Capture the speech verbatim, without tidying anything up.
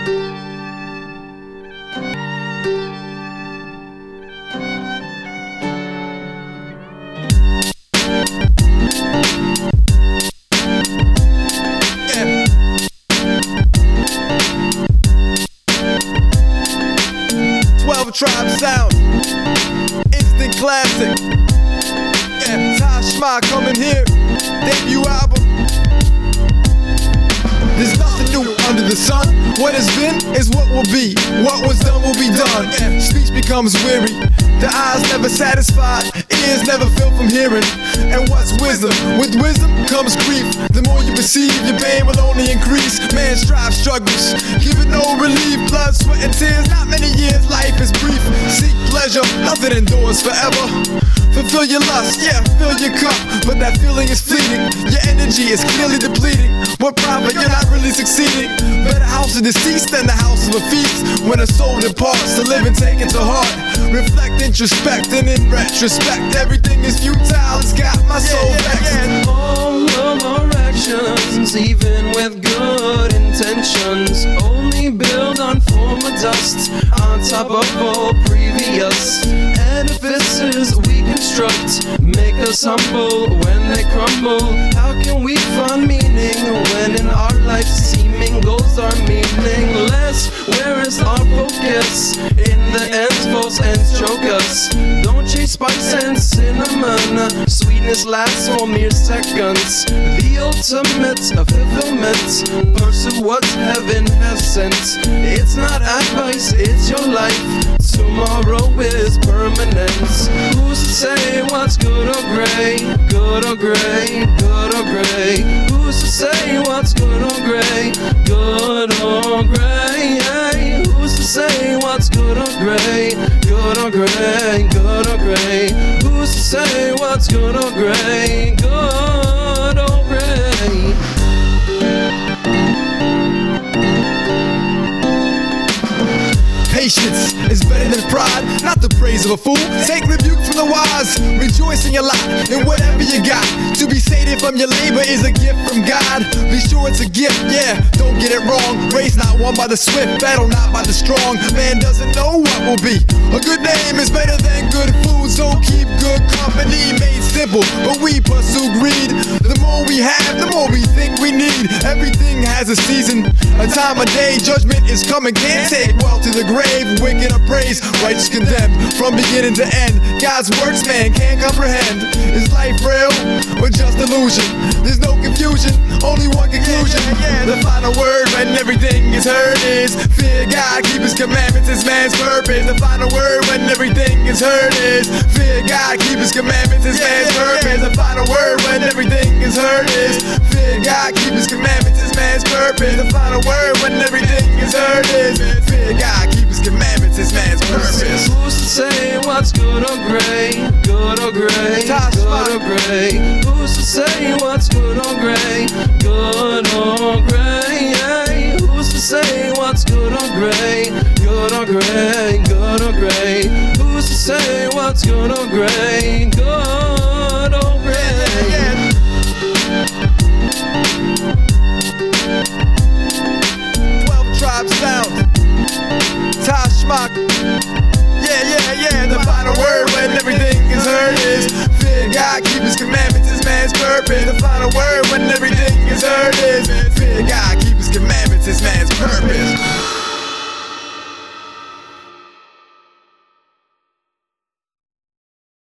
Tribe sound, instant classic. Yeah, Tashma coming here, debut album. There's nothing new under the sun. What has been is what will be. What was done will be done. Yeah, speech becomes weary. The eyes never satisfied, ears never fill from hearing. And what's wisdom? With wisdom comes grief. The more you perceive, your pain will only increase. Man strives, struggles, giving no relief. Blood, sweat, and tears, not many years, life is brief. Seek pleasure, nothing endures forever. Fulfill your lust, yeah, fill your cup. But that feeling is fleeting, your energy is clearly depleting. What profit? You're not really succeeding. Better house of deceased than the house of a feast. When a soul departs, to live and take it to heart. Reflect, introspect, and in retrospect, everything is futile, it's got my soul vexed. Yeah, yeah. All of our actions, even with good intentions, only build on former dust, on top of all previous edifices we construct, make us humble when they crumble. How can we find meaning when in our life seeming goals are meaningless? Where is our focus? In the ends, false ends choke us. Don't chase spice and cinnamon, sweetness lasts for mere seconds. The ultimate of fulfillment, pursue what heaven has sent. It's not advice, it's your life. Tomorrow is permanent. Who's to say what's good or great? Good or great, good or great. Who's to say what's good or great? Good or great. Who's to say what's good or great? Good or great, good or great. Who's to say what's good or great? Good or great. Patience is better than pride, not the praise of a fool. Take rebuke from the wise, rejoice in your lot, in whatever you got. To be sated from your labor is a gift from God. Be sure it's a gift, yeah, don't get it wrong. Race not won by the swift, battle not by the strong. Man doesn't know what will be. A good name is better than good food, so keep good company. Made simple, but we pursue greed. The more we have, the more we think we need. Everything has a season, a time of day. Judgment is coming, can't take wealth to the grave. Wicked or praise, righteous condemned, from beginning to end. God's works man can't comprehend. Is life real or just illusion? There's no confusion, only one conclusion. The final word when everything is heard is fear God, keep his commandments, is man's purpose. The final word when everything is heard is fear God, keep his commandments, is man's purpose. The final word when everything is heard is fear God, keep his commandments, is man's purpose. The final word when everything is heard is fear God, keep his commandments, is man's purpose. Who's to say what's good or great? Good or great, good or great. Who's to say what's good or great? Good or great. Who's to say what's good or great? Good or great, good or great. Who's to say what's good or great? Good or great. Twelve Tribe sound, Tashma. Yeah, yeah, yeah. The final word when everything is heard is fear God, keep his commandments, is man's purpose. The final word when everything is heard is fear God, keep his commandments, is man's purpose.